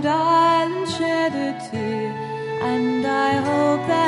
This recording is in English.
Rhode Island shed a tear, and I hope that